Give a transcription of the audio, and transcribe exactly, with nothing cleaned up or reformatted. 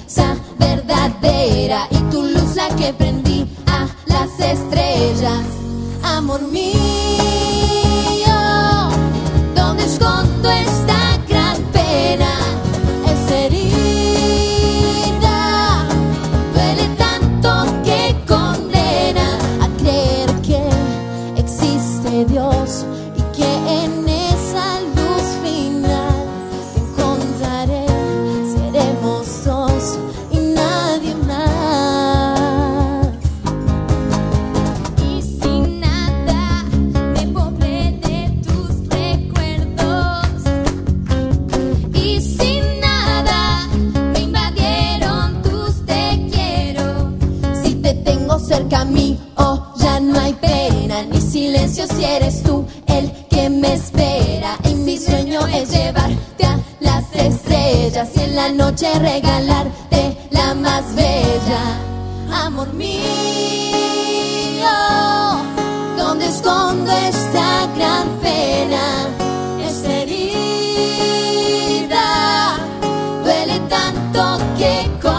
sonrisa verdadera y tu luz la que prendí a las estrellas. Amor mío, ¿dónde escondo esta gran pena? Esta herida duele tanto que condena a creer que existe Dios y que en esa luz final te encontraré. Seremos dos y nadie más. Y si nada me pobre de tus recuerdos, y si nada me invadieron tus te quiero, si te tengo cerca a mí, oh, ya no hay pena ni silencio si eres tú el que me espera. Y mi sueño es llevarte a las estrellas y en la noche regalarte la más bella. Amor mío, ¿dónde escondo esta gran pena? Esta herida duele tanto que